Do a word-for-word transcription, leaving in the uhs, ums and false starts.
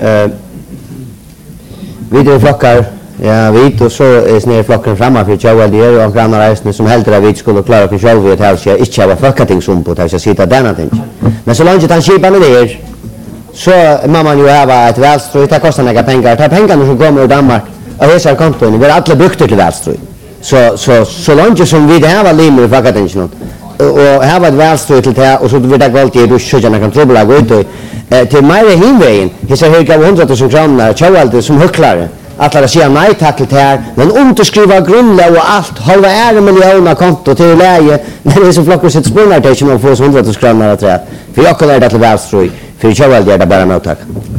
Uh, vidare flockar, ja, vit och så är snär flocken framme för tjauval det är och grannar resten som helt att vi skulle klara oss själva att helst inte ha folketing som på att sitta där någonting. Men så långt han skipa med det så man man ju ha ett välströj det kostar några pengar. Ta pengarna som kommer ur Danmark och hesa konton vi alla brukt till välströj. Så så så långt som vi det har limmer folketing och här var ett välströj till det och så vi det galt i ruscherna kan trubbla gå ut till mer himvägen. Hesa höga hundratusen kronor tjauval som höcklare. Att lära säga nej tack till det här, men underskriva grundlag och allt, halva är en miljoner konto till läge, när det är så flockar sitt spunnar till att få hundratusen kronor att rätt. För jag kan lära det till välströj, för jag vill göra det bara med tack.